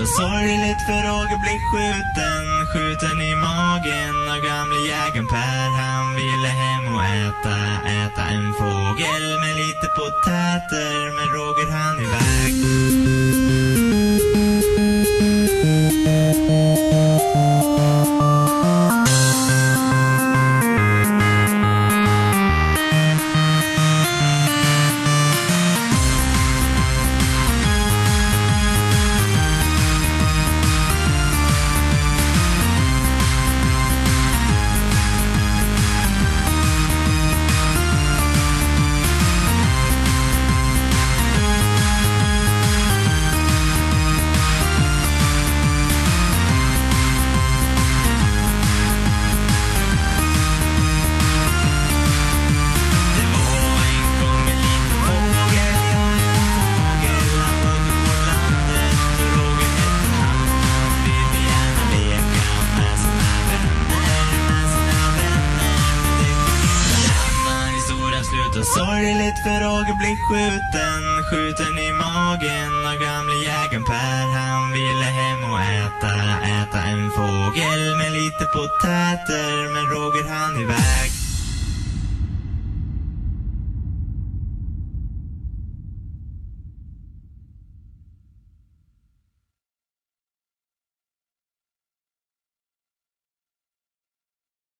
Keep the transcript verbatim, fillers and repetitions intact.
sorgligt för Roger blir skjuten, skjuten i magen av gamle jägaren Per. Han ville hem och äta, äta en fågel med lite potäter, men Roger han iväg. Sorgligt för Roger blir skjuten, skjuten i magen av gamle jägaren Per. Han ville hem och äta, äta en fågel med lite potäter, men Roger han iväg.